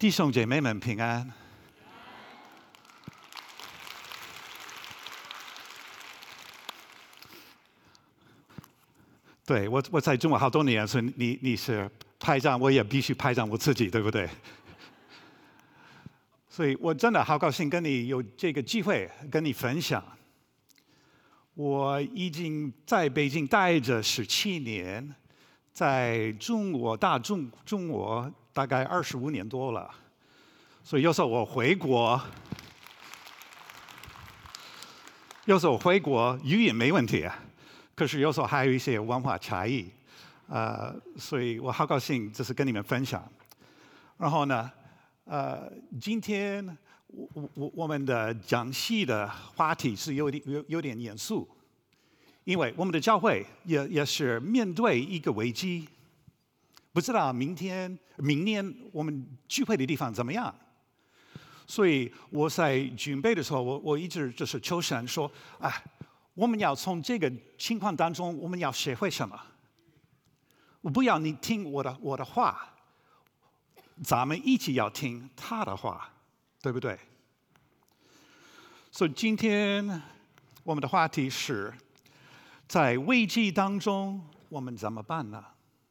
弟兄姐妹们平安。对，我在中国好多年，所以你是拍照，我也必须拍照我自己，对不对？所以我真的好高兴跟你有这个机会跟你分享。我已经在北京待着17年，在中国大概25年多了，所以有时候我回国，语言没问题啊，可是有时候还有一些文化差异，所以我好高兴这是跟你们分享。然后呢，今天我们的讲戏的话题是有点严肃，因为我们的教会也是面对一个危机，不知道明年我们聚会的地方怎么样。所以我在准备的时候，我一直就是求神说，我们要从这个情况当中，我们要学会什么？我不要你听我的话，咱们一起要听他的话，对不对？所以今天我们的话题是，在危机当中我们怎么办呢？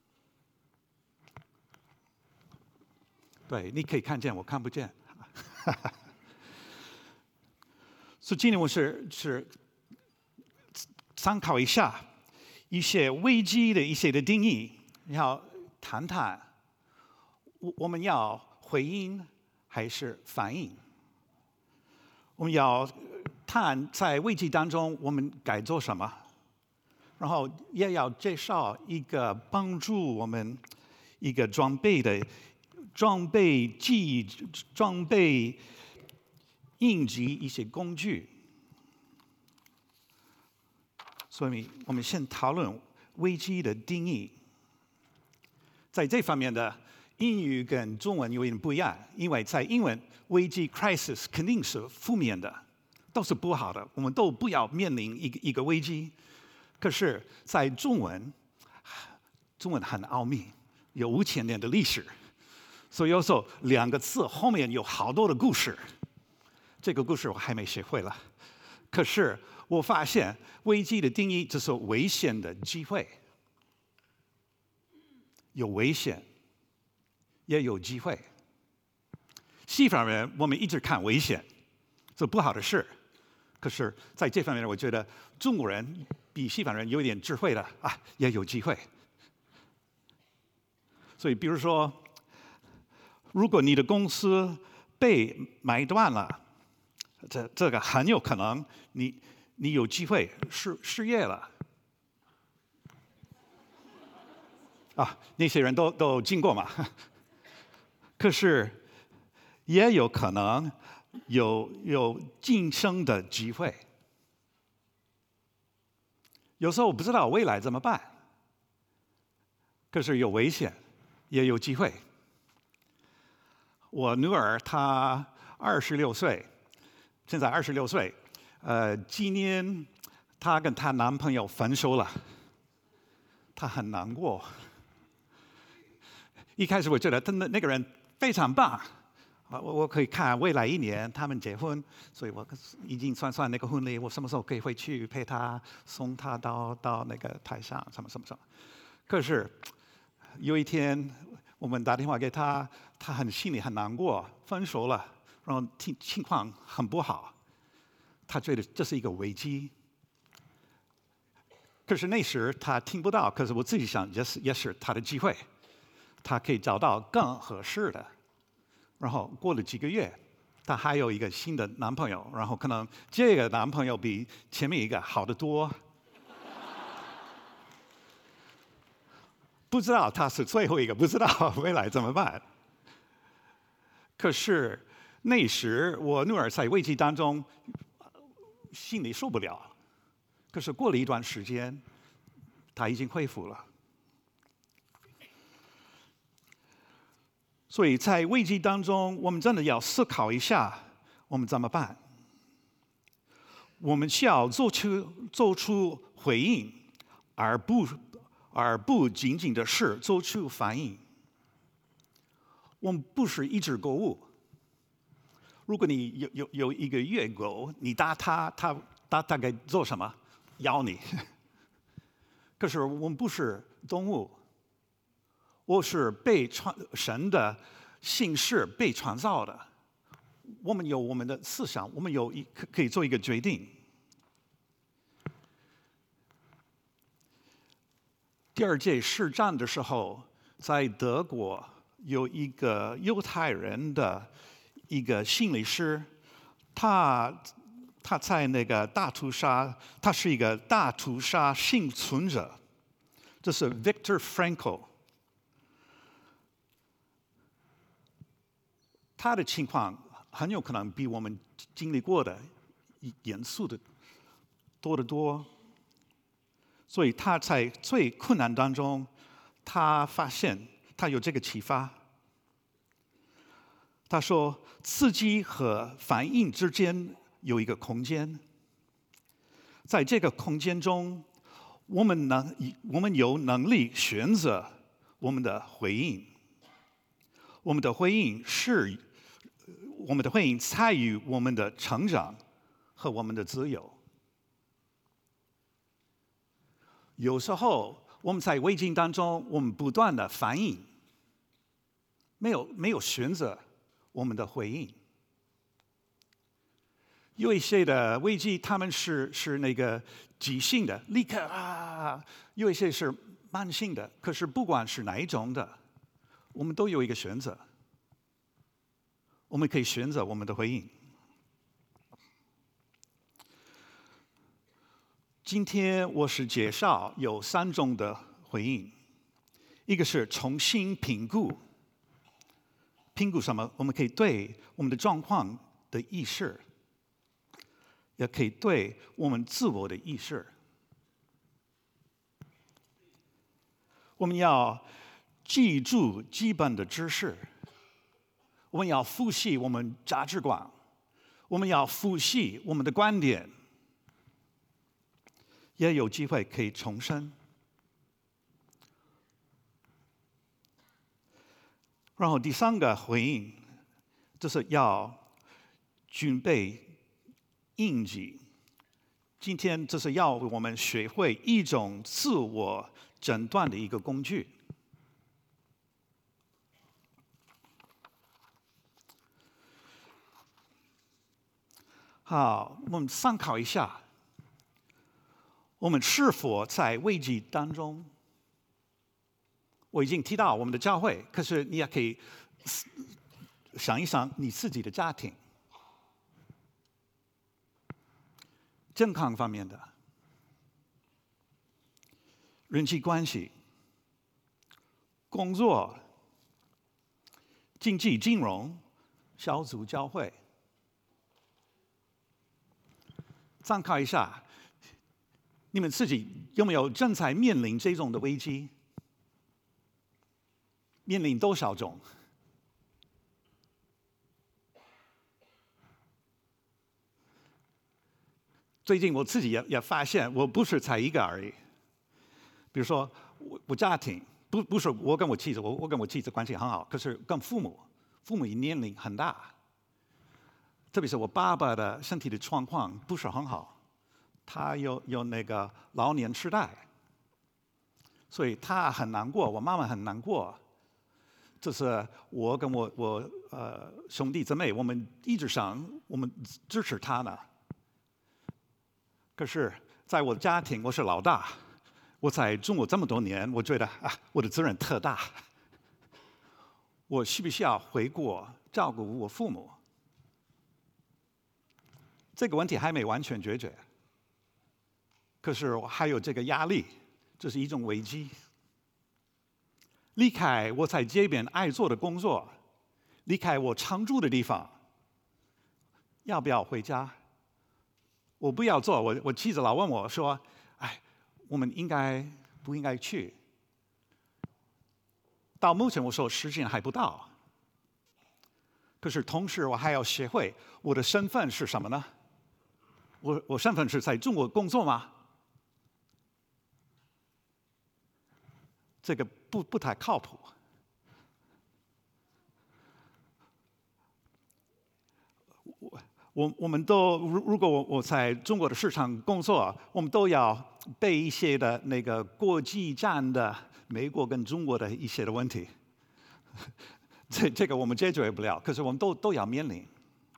对，你可以看见，我看不见。所以今天我是参考一下一些危机的一些的定义，要谈谈我们要回应还是反应？我们要谈在危机当中我们该做什么，然后也要介绍一个帮助我们一个装备应急一些工具。所以我们先讨论危机的定义。在这方面的英语跟中文有点不一样，因为在英文危机 crisis 肯定是负面的，都是不好的，我们都不要面临一个危机。可是在中文很奥秘，有5000年的历史，所以有时候2个字后面有好多的故事。这个故事我还没学会了，可是我发现危机的定义就是危险的机会，有危险，也有机会。西方人我们一直看危险，这不好的事。可是在这方面，我觉得中国人比西方人有一点智慧的也有机会。所以，比如说，如果你的公司被买断了，这个很有可能你有机会失业了。那些人都经过嘛。可是也有可能有晋升的机会。有时候我不知道未来怎么办，可是有危险，也有机会。我女儿她26岁，现在26岁，今年她跟她男朋友分手了，她很难过。一开始我觉得那个人非常棒，我可以看未来1年他们结婚，所以我已经算那个婚礼，我什么时候可以回去陪她，送她到那个台上，什么。可是有一天我们打电话给她，她心里很难过，分手了，然后情况很不好，她觉得这是一个危机。可是那时她听不到，可是我自己想也是她的机会。她可以找到更合适的，然后过了几个月，她还有一个新的男朋友，然后可能这个男朋友比前面一个好得多。不知道他是最后一个，不知道未来怎么办。可是那时我女儿在危机当中，心里受不了。可是过了一段时间，她已经恢复了。所以在危机当中，我们真的要思考一下，我们怎么办？我们需要做出回应，而不仅仅的是做出反应。 我们不是一直购物。如果你有一个野狗，你打它，它大概做什么？咬你。可是我们不是动物，我是被神的形式被创造的。我们有我们的思想，我们可以做一个决定。第二届世战的时候，在德国有一个犹太人的一个心理师，他在那个大屠杀，他是一个大屠杀幸存者，这是 Viktor Frankl。他的情况很有可能比我们经历过的严肃的多得多。所以他在最困难当中，他发现他有这个启发。他说，刺激和反应之间有一个空间，在这个空间中，我们有能力选择我们的回应。我们的回应参与我们的成长和我们的自由。有时候我们在危境当中，我们不断的反应，没有选择我们的回应。有一些的危机，他们是那个急性的，立刻啊；有一些是慢性的。可是不管是哪一种的，我们都有一个选择，我们可以选择我们的回应。今天我是介绍有3种的回应，一个是重新评估，评估什么？我们可以对我们的状况的意识，也可以对我们自我的意识。我们要记住基本的知识，我们要复习我们价值观，我们要复习我们的观点。也有机会可以重生。然后第3个回应，就是要准备应急。今天就是要我们学会一种自我诊断的一个工具。好，我们参考一下。我们是否在危机当中？我已经提到我们的教会，可是你也可以想一想你自己的家庭、健康方面的、人际关系、工作、经济、金融、小组、教会，参考一下。你们自己有没有正在面临这种的危机？面临多少种？最近我自己也发现，我不是才一个而已。比如说，我家庭不是我跟我妻子，我跟我妻子关系很好，可是跟父母年龄很大，特别是我爸爸的身体的状况不是很好。他有那个老年痴呆，所以他很难过，我妈妈很难过。这是我跟我兄弟姊妹，我们一直想我们支持他呢。可是，在我的家庭，我是老大，我在中国这么多年，我觉得我的责任特大。我需不需要回国照顾我父母？这个问题还没完全解决。可是我还有这个压力，这是一种危机。离开我在街边爱做的工作，离开我常住的地方，要不要回家？我不要做，我妻子老问我说：“我们不应该去？”到目前我说时间还不到。可是同时我还要学会我的身份是什么呢？我身份是在中国工作吗？这个不太靠谱。 如果我在中国的市场工作，我们都要背一些的那个国际战的美国跟中国的一些的问题。这个我们解决不了，可是我们都要面临。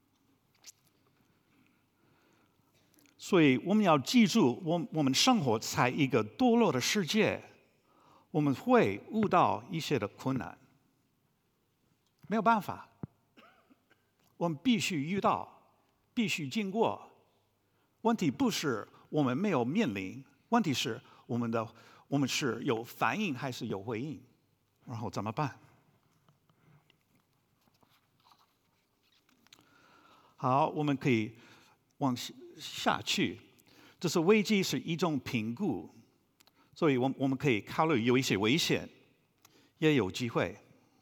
所以我们要记住，我们生活在一个堕落的世界，我们会遇到一些的困难，没有办法，我们必须遇到，必须经过。问题不是我们没有面临，问题是我们是有反应还是有回应，然后怎么办？好，我们可以往下去。就是危机是一种评估，所以我们可以考虑有一些危险，也有机会。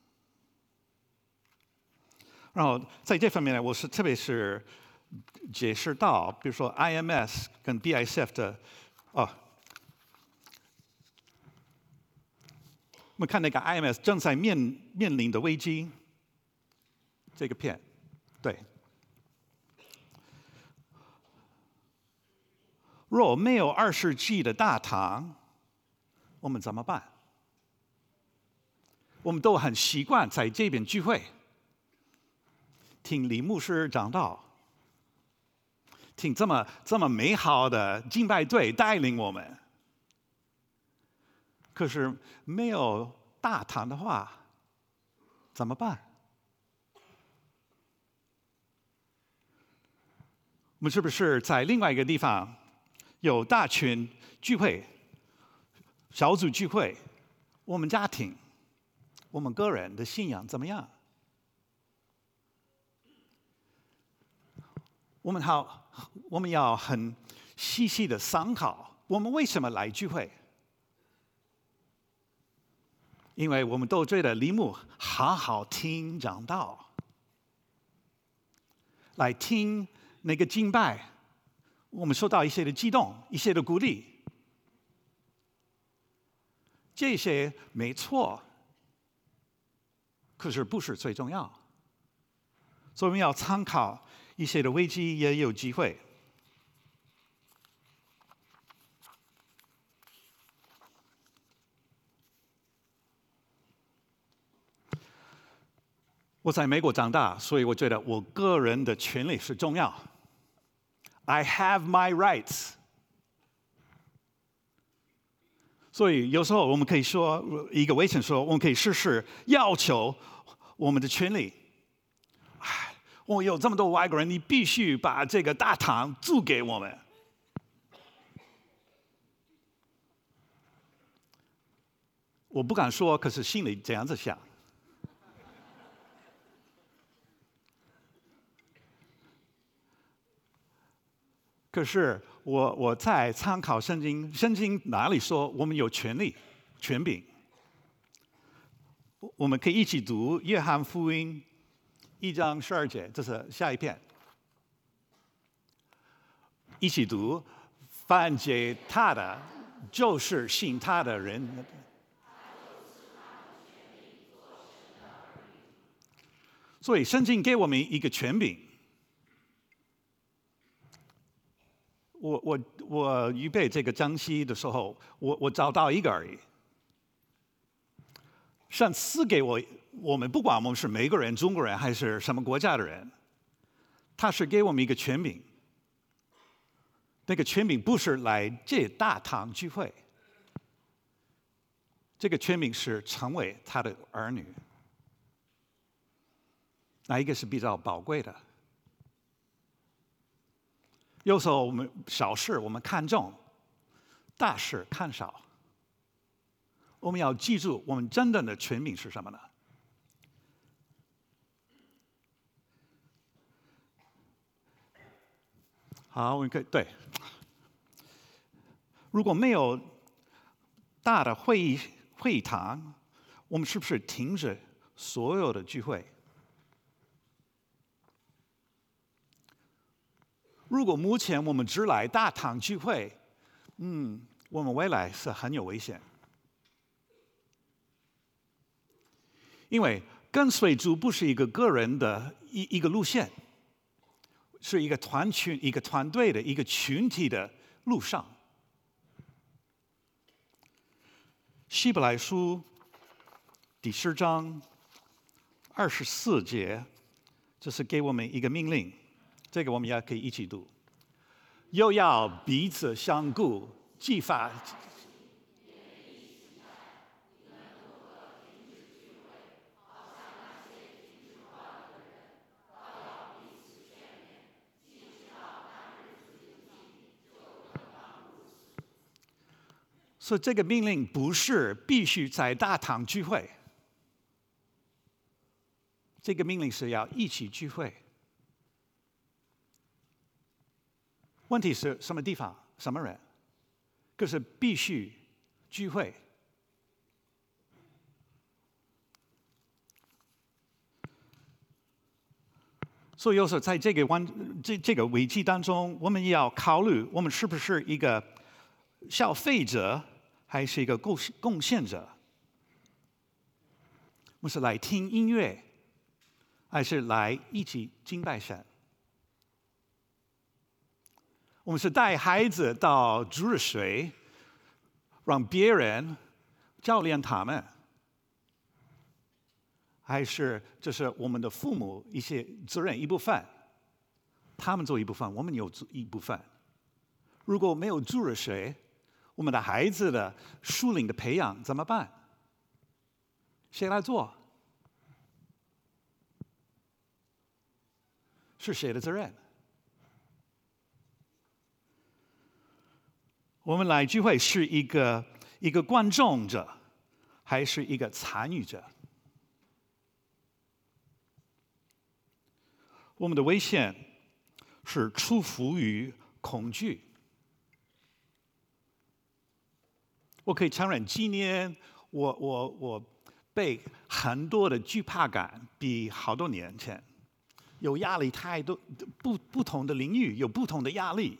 然后在这方面呢，我是特别是解释到，比如说 IMS 跟 BICF 的，我们看那个 IMS 正在面临的危机，这个片，对。若没有20G 的大堂，我们怎么办？我们都很习惯在这边聚会，听李牧师讲道，听这么美好的敬拜队带领我们。可是没有大堂的话，怎么办？我们是不是在另外一个地方有大群聚会、小组聚会？我们家庭、我们个人的信仰怎么样？我们要很细细的思考，我们为什么来聚会？因为我们都觉得李牧好好听讲道，来听那个敬拜，我们受到一些的激动，一些的鼓励，这些没错，可是不是最重要。所以我们要参考一些的危机，也有机会。我在美国长大，所以我觉得我个人的权利是重要。I have my rights。所以有时候我们可以说，一个危险说，我们可以试试要求我们的权利。我有这么多外国人，你必须把这个大堂租给我们。我不敢说，可是心里这样子想。可是我在参考圣经，圣经哪里说我们有权利、权柄？我们可以一起读约翰福音1章12节，这是下一篇。一起读，凡接他的，就是信他的人。所以圣经给我们一个权柄。我预备这个讲题的时候，我找到一个而已。神赐给我们不管我们是美国人、中国人还是什么国家的人，他是给我们一个权柄。那个权柄不是来这大堂聚会，这个权柄是成为他的儿女。哪一个是比较宝贵的？有时候我们小事我们看重，大事看少。我们要记住，我们真正的权柄是什么呢？好，我们可以对。如果没有大的会议堂，我们是不是停止所有的聚会？如果目前我们只来大堂聚会，我们未来是很有危险。因为跟随主不是一个个人的一个路线， 是一个团群、一个团队的一个群体的路上。希伯来书第10章24节，这是给我们一个命令，这个我们也可以一起读。又要彼此相顾，激发。所以这个命令不是必须在大堂聚会，这个命令是要一起聚会。问题是什么地方、什么人？可是必须聚会。所以有时候在这个危机当中，我们也要考虑，我们是不是一个消费者，还是一个贡献者？我们是来听音乐，还是来一起敬拜神？我们是带孩子到主日学，让别人教练他们，还是这是我们的父母一些责任一部分，他们做一部分，我们有一部分。如果没有主日学，我们的孩子的属灵的培养怎么办？谁来做？是谁的责任？我们来聚会是一个观众者，还是一个参与者？我们的危险是出乎于恐惧。我可以承认，今年我被很多的惧怕感，比好多年前有压力太多，不同的领域有不同的压力。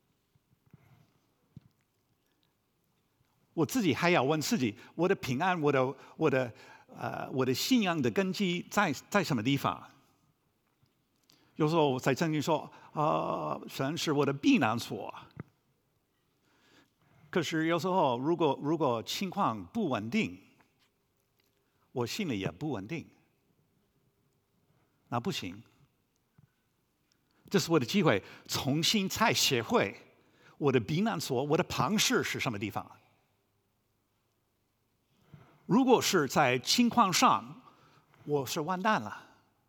我自己还要问自己，我的平安，我的信仰的根基在什么地方？有时候我在圣经说，神是我的避难所。可是有时候，如果情况不稳定，我心里也不稳定，那不行。这是我的机会，重新再学会我的避难所，我的旁室是什么地方。如果是在情况上，我是完蛋了。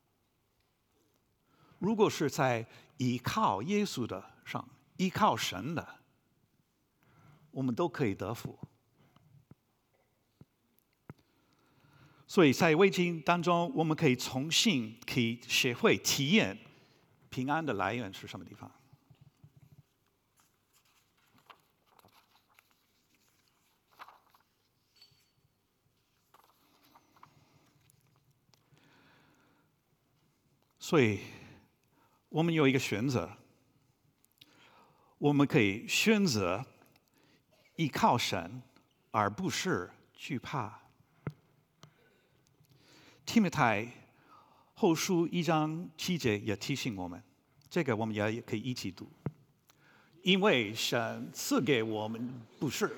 如果是在依靠耶稣的上，依靠神的，我们都可以得福。所以在危机当中，我们可以重新学会体验平安的来源是什么地方。所以，我们有一个选择，我们可以选择依靠神，而不是惧怕。提摩太后书1章7节也提醒我们，这个我们也可以一起读。因为神赐给我们不是。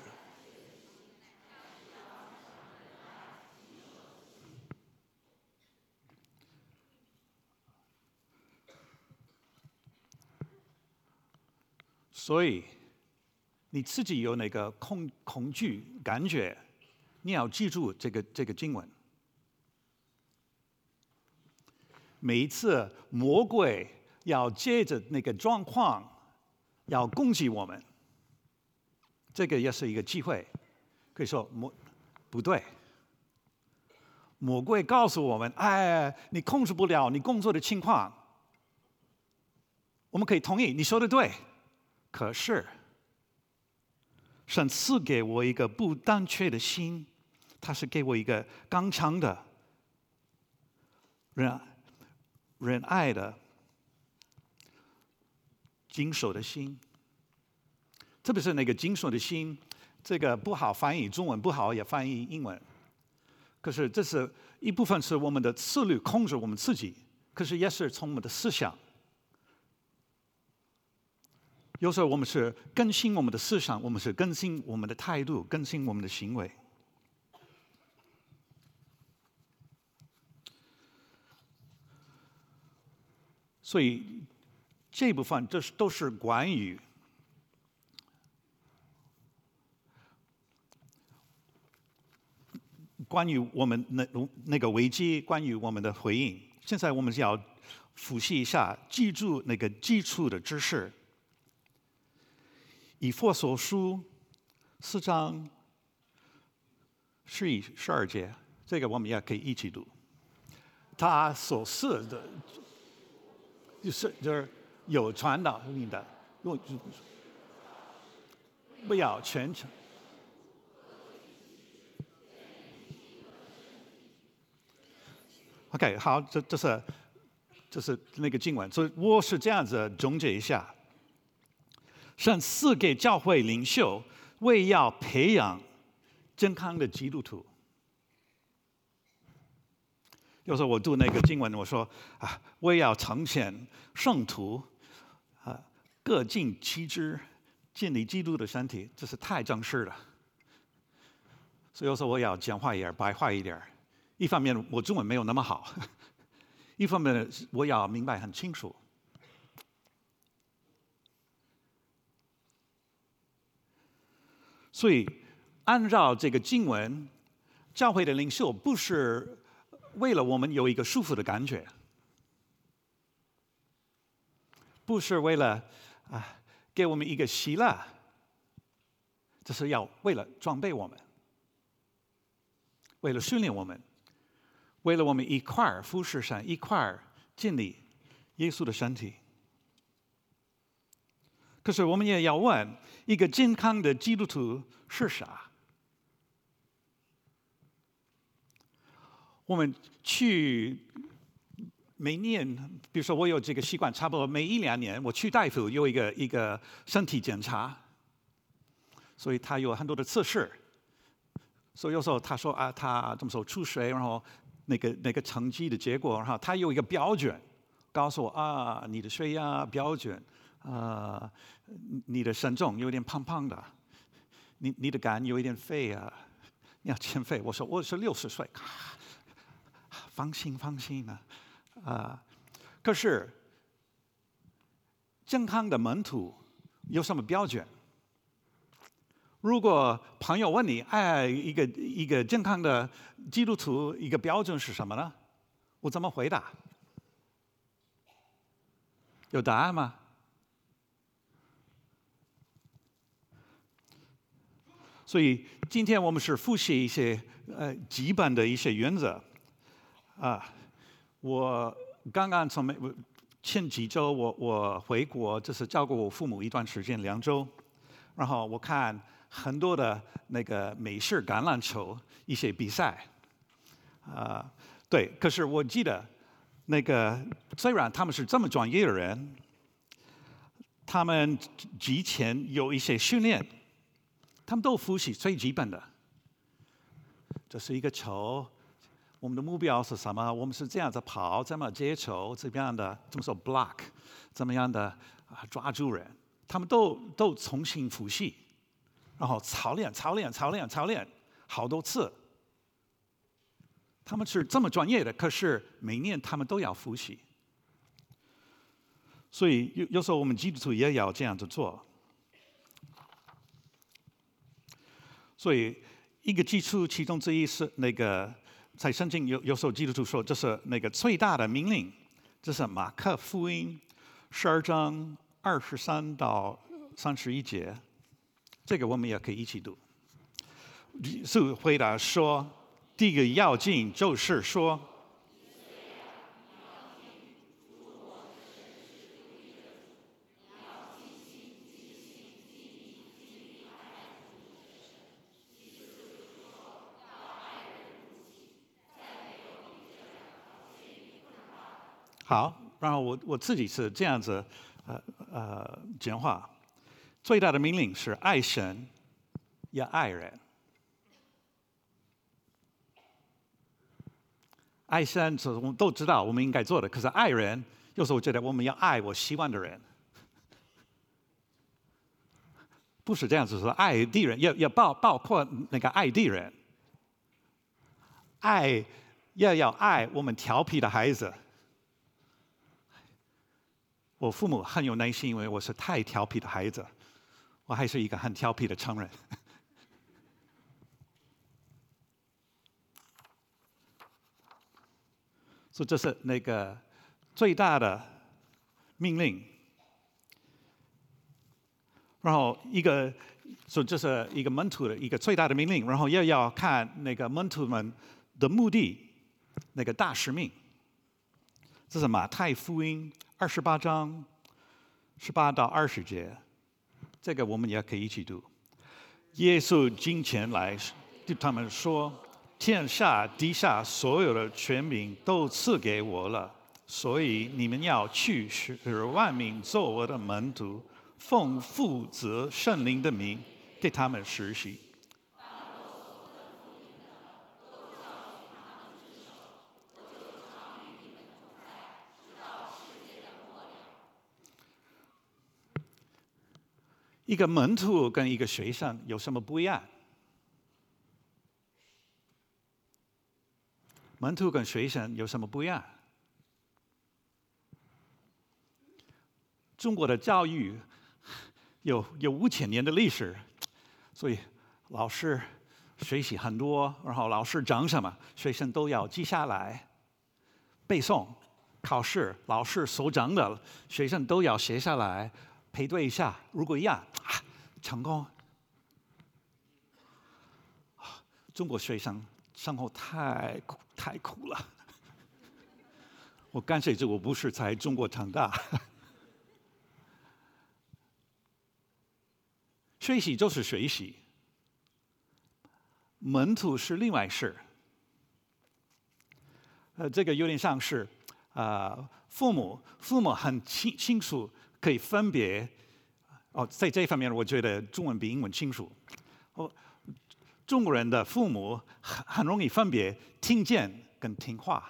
所以，你自己有那个恐惧感觉，你要记住这个经文。每一次魔鬼要借着那个状况要攻击我们，这个也是一个机会。可以说不对，魔鬼告诉我们：哎，你控制不了你工作的情况。我们可以同意，你说的对。可是，神赐给我一个不胆怯的心，他是给我一个刚强的、仁爱的、谨守的心。特别是那个谨守的心，这个不好翻译中文，不好也翻译英文。可是这是一部分是我们的自律控制我们自己，可是也是从我们的思想。 有时候我们是更新我们的思想，我们是更新我们的态度，更新我们的行为。所以这部分都是关于我们那个危机，关于我们的回应。现在我们要复习一下，记住那个基础的知识。以弗所书4章11、12节，这个我们也可以一起读。他所示的，就是有传导性的，不要全程。OK， 好，这是那个经文，所以我是这样子总结一下。神赐给教会领袖，为要培养健康的基督徒。有时候我读那个经文，我说为要呈现圣徒，各尽其职，建立基督的身体，这是太正式了。所以有时候我要讲话一点，白话一点。一方面我中文没有那么好，一方面我要明白很清楚。所以，按照这个经文，教会的领袖不是为了我们有一个舒服的感觉，不是为了给我们一个喜乐，这是要为了装备我们，为了训练我们，为了我们一块儿服侍神，一块儿建立耶稣的身体。可是我们也要问，一个健康的基督徒是啥？我们每年，比如说我有这个习惯，差不多每1-2年，我去大夫有一个身体检查，所以他有很多的测试。所以有时候他说他怎么说出水，然后那个成绩的结果，然后他有一个标准，告诉我你的血压标准。你的身重有点胖胖的，你的肝有一点废你要减肥。我说我是60岁，放心可是健康的门徒有什么标准？如果朋友问你，一个健康的基督徒一个标准是什么呢？我怎么回答？有答案吗？所以今天我们是复习一些基本的一些原则我刚刚前几周我回国，就是照顾我父母一段时间2周，然后我看很多的那个美式橄榄球一些比赛对，可是我记得那个虽然他们是这么专业的人，他们之前有一些训练。他们都复习最基本的，这是一个球，我们的目标是什么？我们是这样子跑，怎么接球，怎么样的，怎么说 block， 怎么样的抓住人，他们都重新复习，然后操练好多次。他们是这么专业的，可是每年他们都要复习，所以有时候我们基督徒也要这样子做。所以，一个基础其中之一是那个，在圣经有时候基督徒说，这是那个最大的命令，这是马可福音12章23到31节，这个我们也可以一起读。是回答说，第一个要紧就是说。好，然后我自己是这样子，讲话。最大的命令是爱神，也爱人。爱神是我们都知道我们应该做的，可是爱人有时候我觉得我们要爱我喜欢的人。 不是这样子说，爱敌人要包括那个爱敌人，要爱我们调皮的孩子。我父母很有耐心，因为我是太调皮的孩子，我还是一个很调皮的成人。所以这是那个最大的命令。然后这是一个门徒的一个最大的命令，然后要看那个门徒们的目的，那个大使命。这是马太福音28章18到20节，这个我们也可以一起读。耶稣近前来对他们说：“天下地下所有的权柄都赐给我了，所以你们要去，使万民做我的门徒，奉父子圣灵的名给他们实习。”一个门徒跟一个学生有什么不一样？门徒跟学生有什么不一样？中国的教育有5000年的历史，所以老师学习很多，然后老师讲什么，学生都要记下来，背诵。考试老师所讲的，学生都要写下来，配对一下，如果一样，成功。中国学生生活太苦了，我感谢我不是在中国长大。学习就是学习，门徒是另外事。这个有点像是父母很清楚可以分别。在这方面，我觉得中文比英文清楚。中国人的父母很容易分别听见跟听话。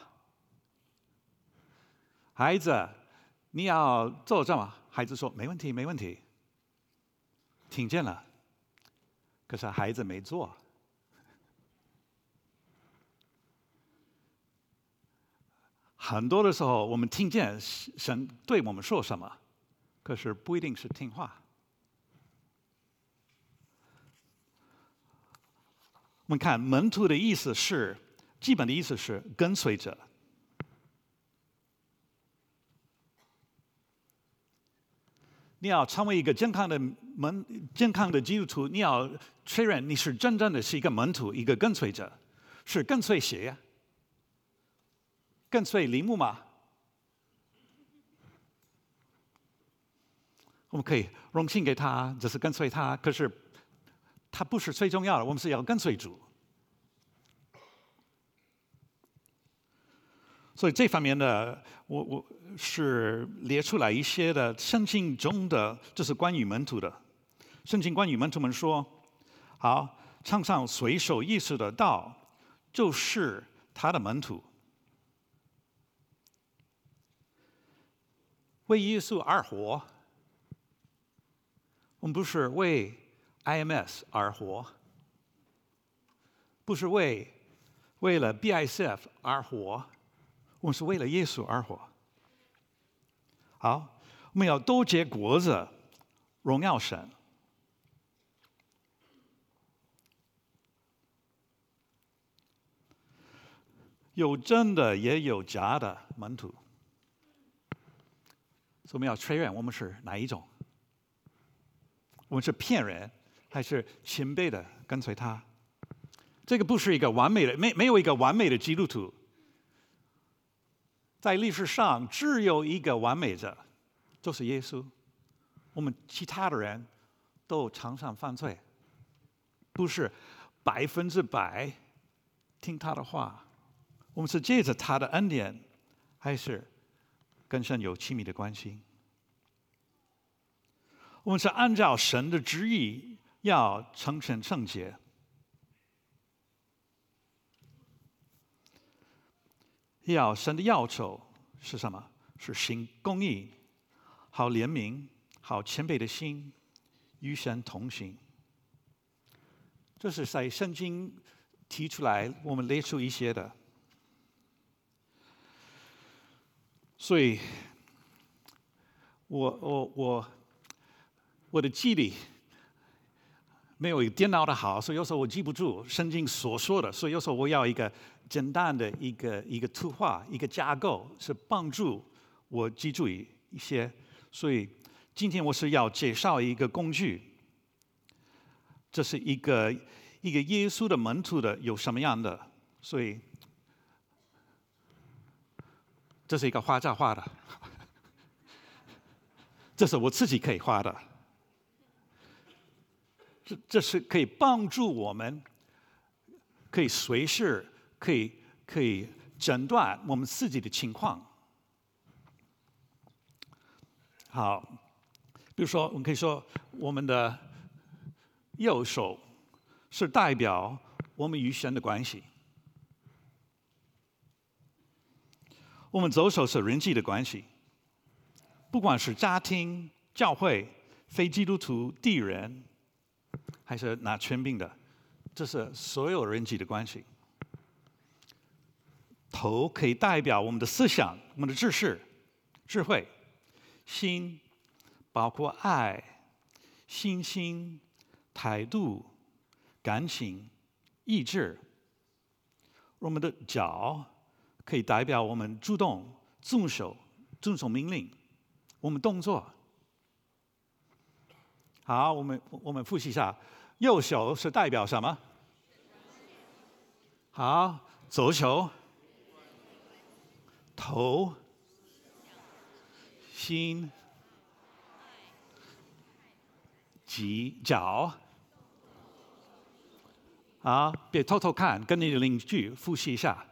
孩子，你要做什么？孩子说没问题，没问题。听见了，可是孩子没做。很多的时候，我们听见神对我们说什么，可是不一定是听话。我们看门徒的意思是，基本的意思是跟随者。你要成为一个健康的基督徒，你要确认你是真正的是一个门徒，一个跟随者。是跟随谁呀？跟随林木吗？我们可以荣幸给他，只是跟随他，可是他不是最重要的，我们是要跟随主。所以这方面的，我是列出来一些的圣经中的，这是关于门徒的。圣经关于门徒们说：“好，常常随手意识的道，就是他的门徒。为耶稣而活，我们不是为 IMS 而活，不是为了 BICF 而活。”我们是为了耶稣而活。好，我们要多结果子，荣耀神。有真的也有假的门徒，所以我们要确认我们是哪一种。我们是骗人，还是谦卑的跟随他？这个不是一个完美的，没有一个完美的基督徒。在历史上只有一个完美者，就是耶稣。我们其他的人都常常犯罪，不是100%听他的话。我们是借着他的恩典，还是跟神有亲密的关系？我们是按照神的旨意要成全圣洁。神的要求是什么？是行公义，好怜悯，好谦卑的心， 与神同行。这是在圣经提出来，我们列出一些的。所以我的记忆力没有电脑的好，所以有时候我记不住圣经所说的，所以有时候我要一个简单的一个图画，一个架构，是帮助我记住一些。所以今天我是要介绍一个工具。这是一个耶稣的门徒的有什么样的？所以这是一个画家画的，这是我自己可以画的。这是可以帮助我们，可以随时可以诊断我们自己的情况。好，比如说我们可以说我们的右手是代表我们与神的关系，我们左手是人际的关系，不管是家庭、教会、非基督徒、地人，还是拿权柄的，这是所有人际的关系。头可以代表我们的思想、我们的知识、智慧；心包括爱、信心、态度、感情、意志。我们的脚可以代表我们主动、遵守命令，我们动作。好，我们复习一下，右手是代表什么？好，左手、头、心、脚。好，别偷偷看，跟你的邻居复习一下。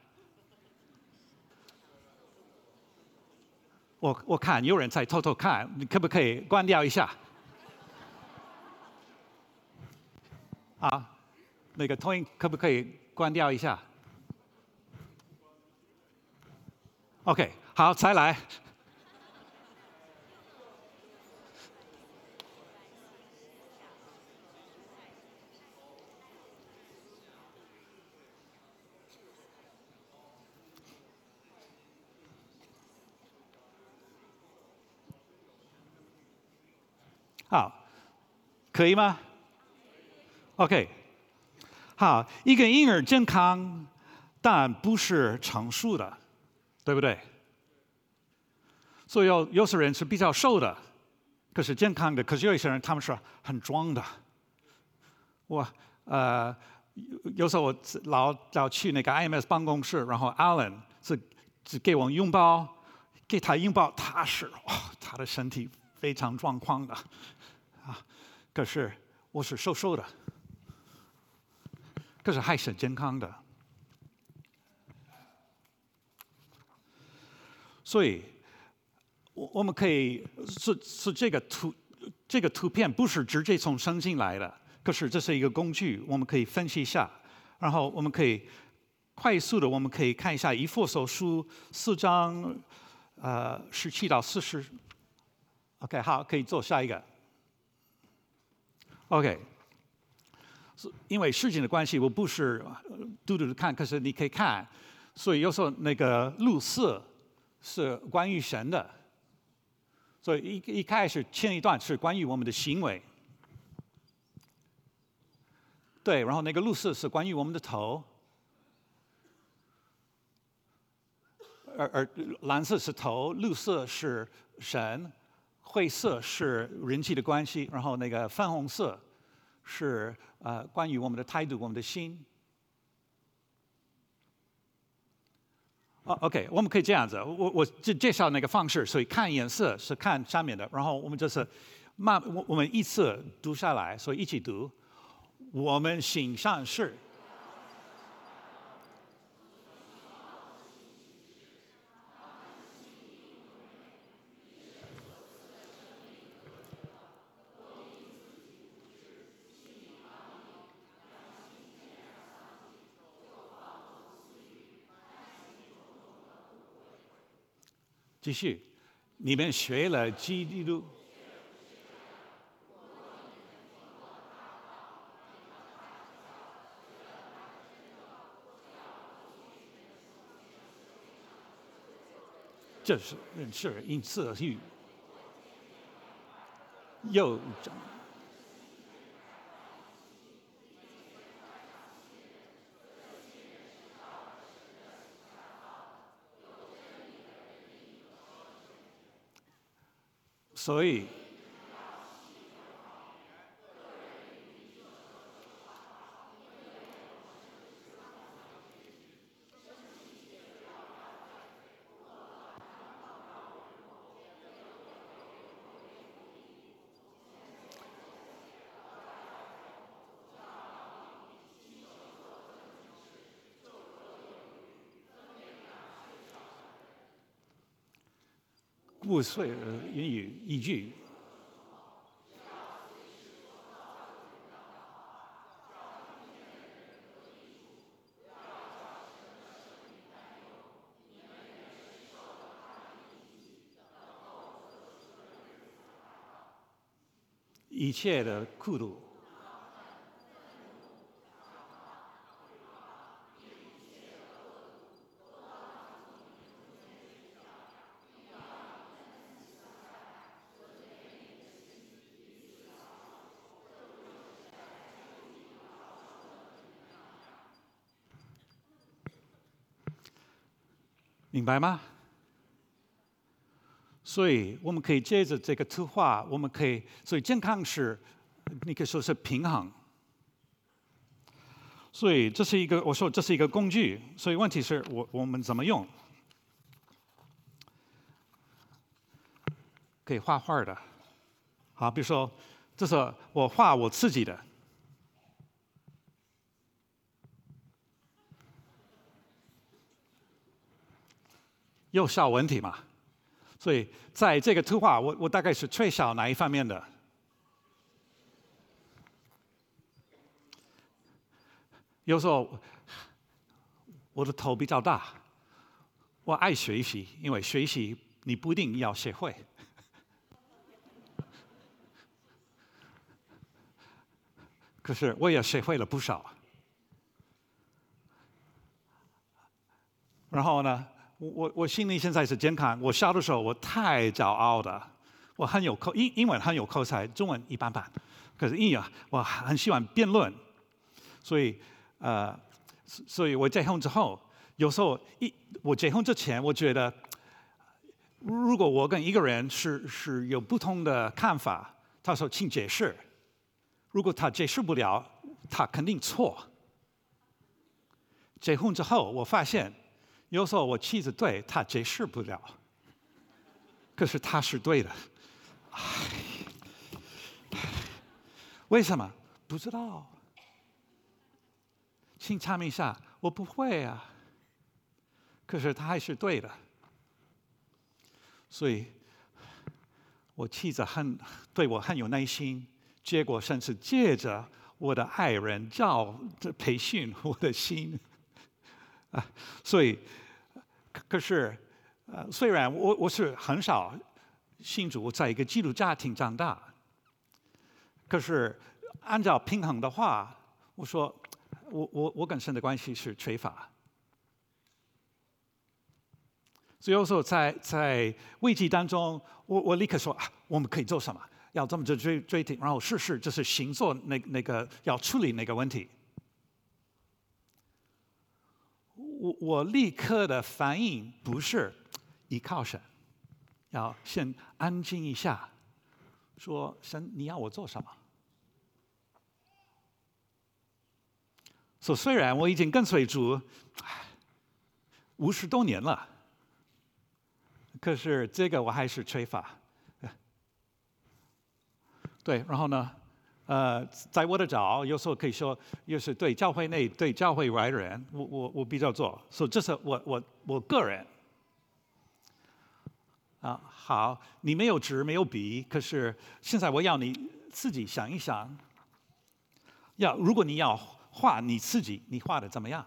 我看有人在偷偷看，你可不可以关掉一下？啊，那个投影可不可以关掉一下 ？OK， 好，再来。好，可以吗 ？OK， 好，一个婴儿健康，但不是成熟的，对不对？所以有些人是比较瘦的，可是健康的；可是有一些人他们是很壮的。有时候我老去那个 IMS 办公室，然后 Alan 只给我拥抱，给他拥抱，他的身体非常壮况的。可是我是瘦瘦的，可是还是健康的。所以，我们可以是这个图片不是直接从圣经来的，可是这是一个工具，我们可以分析一下，然后我们可以快速的，我们可以看一下以弗所书4章17到40。OK， 好，可以做下一个。OK， 因为时间的关系，我不是嘟嘟的看，可是你可以看。所以有时候那个路色是关于神的，所以一开始前一段是关于我们的行为，对，然后那个路色是关于我们的头，而蓝色是头，绿色是神。灰色是人际的关系，然后那个粉红色是关于我们的态度、我们的心。OK， 我们可以这样子，我介绍那个方式，所以看颜色是看上面的，然后我们就是我们依次读下来，所以一起读。我们行善事。继续，你们学了基督。 这是因色欲又长。所以，故遂言语依据。一切的苦毒，明白吗？所以我们可以借着这个图画，我们可以，所以健康是，你可以说是平衡。所以这是一个，我说这是一个工具，所以问题是我们怎么用？可以画画的，好，比如说，这是我画我自己的，有小问题嘛？所以在这个图画，我大概是最少哪一方面的？有时候我的头比较大，我爱学习，因为学习你不一定要学会。可是我也学会了不少。然后呢，我心里现在是健康。我小的时候我太骄傲了，我很有英文很有口才，中文一般般。可是英语我很喜欢辩论，所以我结婚之后，有时候我结婚之前，我觉得如果我跟一个人是有不同的看法，他说请解释。如果他解释不了，他肯定错。结婚之后，我发现有时候我妻子对，他解释不了，可是他是对的。为什么？不知道。请查明一下，我不会啊。可是他还是对的。所以，我妻子对我很有耐心。结果甚至借着我的爱人培训我的心，所以，可是，虽然我是很少信主，在一个基督家庭长大，可是按照平衡的话，我说我跟神的关系是缺乏，所以有时候在危机当中，我立刻说我们可以做什么？要这么追听，然后这是星座那个要处理那个问题。我立刻的反应不是依靠神，要先安静一下，说神你要我做什么？虽然我已经跟随主50多年了，可是这个我还是缺乏。对，然后呢，在我的找，有时候可以说，又是对教会内、对教会外的人，我比较做，所以这是我个人。好，你没有纸没有笔，可是现在我要你自己想一想，如果你要画你自己，你画的怎么样？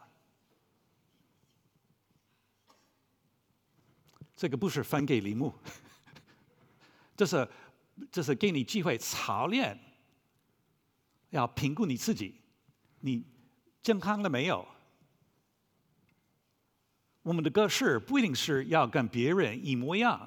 这个不是分给礼目，这是给你机会操练，要评估你自己，你健康了没有？ 我们的格式不一定是要跟别人一模一样。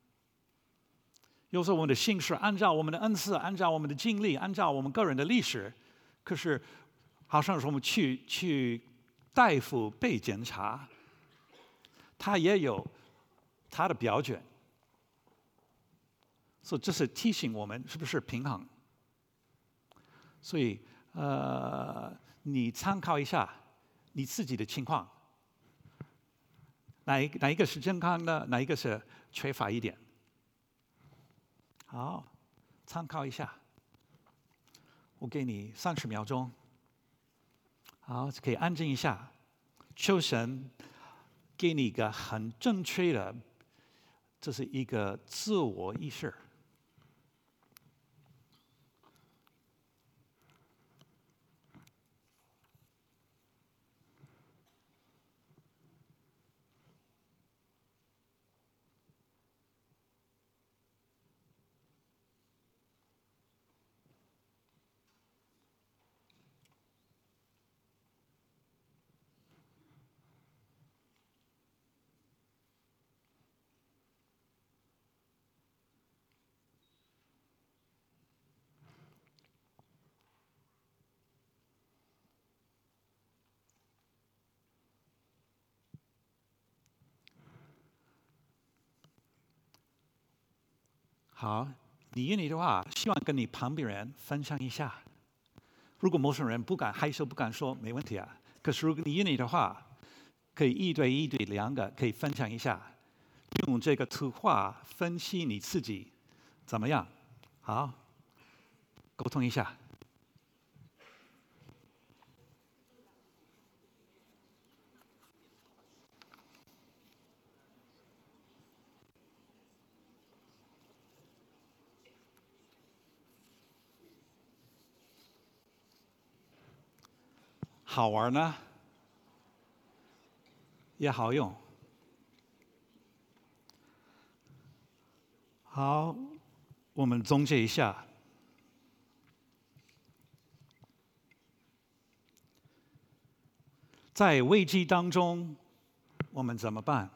有时候我们的形式按照我们的恩赐，按照我们的经历，按照我们个人的历史，可是好像是我们去大夫被检查，他也有他的标准，所以这是提醒我们是不是平衡。所以你参考一下你自己的情况，哪一个是健康的，哪一个是缺乏一点。好，参考一下。我给你30秒钟。好，可以安静一下。求神给你一个很正确的，这是一个自我意识。好，你愿意的话，希望跟你旁边人分享一下。如果陌生人害羞不敢说，没问题啊。可是如果你愿意的话，可以1对1对2个，可以分享一下，用这个图画分析你自己怎么样？好，沟通一下。好玩呢，也好用。好，我们总结一下。在危机当中，我们怎么办？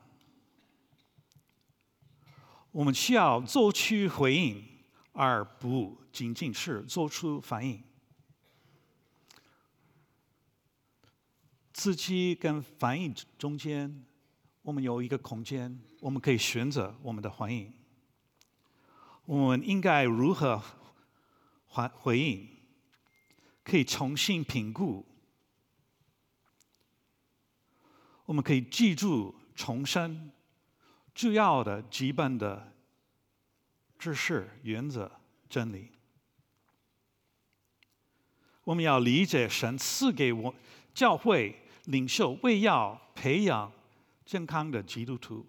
我们需要做出回应，而不仅仅是做出反应。自己跟反应中间，我们有一个空间，我们可以选择我们的反应。我们应该如何回应？可以重新评估。我们可以记住、重申主要的基本的知识、原则、真理。我们要理解神赐给我教会领袖为要培养健康的基督徒。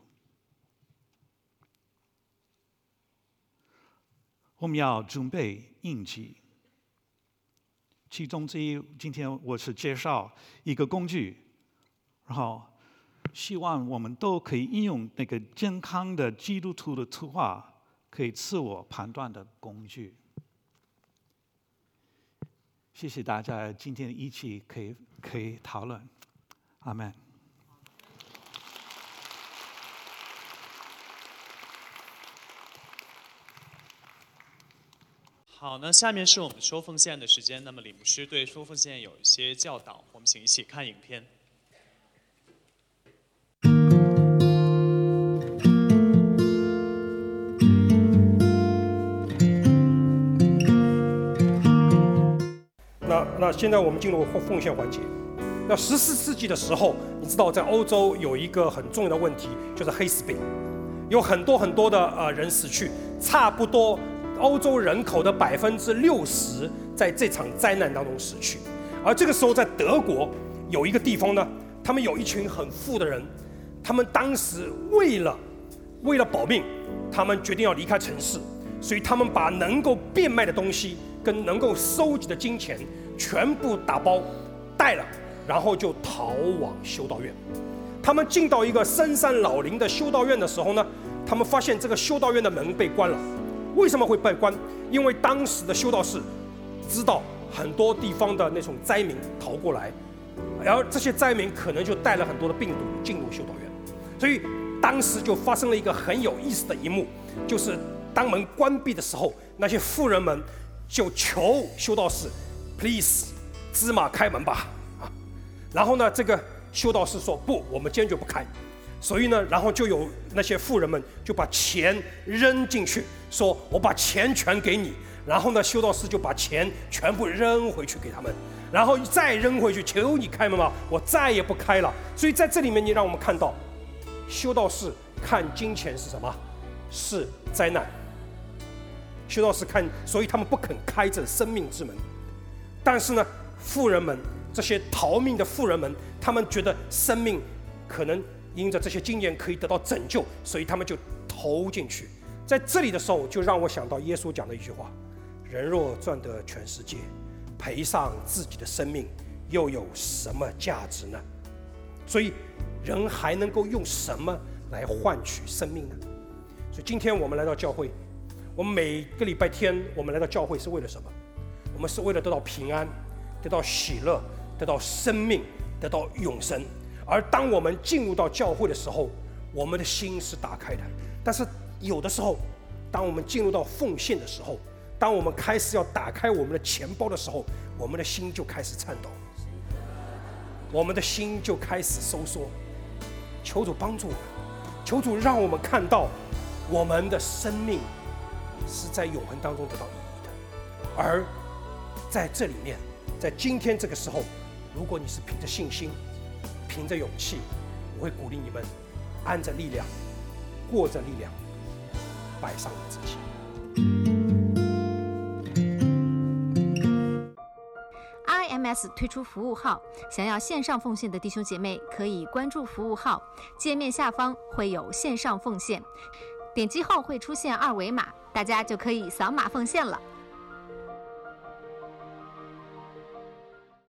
我们要准备应急。其中之一，今天我是介绍一个工具，然后希望我们都可以应用那个健康的基督徒的图画，可以自我判断的工具。谢谢大家今天一起可以讨论，阿们。 好，那下面是我们收奉献的时间。那么李牧师对收奉献有一些教导，我们请一起看影片。 那现在我们进入奉献环节。那14世纪的时候，你知道在欧洲有一个很重要的问题，就是黑死病，有很多的人死去，差不多欧洲人口的60%在这场灾难当中死去。而这个时候在德国有一个地方呢，他们有一群很富的人，他们当时为了保命，他们决定要离开城市，所以他们把能够变卖的东西跟能够收集的金钱全部打包带了，然后就逃往修道院。他们进到一个深山老林的修道院的时候呢，他们发现这个修道院的门被关了。为什么会被关？因为当时的修道士知道很多地方的那种灾民逃过来， 然后这些灾民可能就带了很多的病毒进入修道院，所以当时就发生了一个很有意思的一幕，就是当门关闭的时候，那些妇人们就求修道士 ，please， 芝麻开门吧，然后呢，这个修道士说不，我们坚决不开。所以呢，然后就有那些妇人们就把钱扔进去，说我把钱全给你。然后呢，修道士就把钱全部扔回去给他们，然后再扔回去，求你开门吧，我再也不开了。所以在这里面，你让我们看到，修道士看金钱是什么？是灾难。修道士看，所以他们不肯开这生命之门。但是呢，妇人们，这些逃命的妇人们，他们觉得生命可能因着这些经验可以得到拯救，所以他们就投进去。在这里的时候，就让我想到耶稣讲的一句话：人若赚得全世界，赔上自己的生命，又有什么价值呢？所以人还能够用什么来换取生命呢？所以今天我们来到教会，我们每个礼拜天我们来到教会是为了什么？我们是为了得到平安，得到喜乐，得到生命，得到永生。而当我们进入到教会的时候，我们的心是打开的。但是有的时候，当我们进入到奉献的时候，当我们开始要打开我们的钱包的时候，我们的心就开始颤抖，我们的心就开始收缩。求主帮助我们，求主让我们看到我们的生命是在永恒当中得到意义的。而在这里面，在今天这个时候，如果你是凭着信心，凭着勇气，我会鼓励你们按着力量，过着力量，摆上你自己。 RMS 推出服务号，想要线上奉献的弟兄姐妹可以关注服务号，界面下方会有线上奉献，点击后会出现二维码，大家就可以扫码奉献了。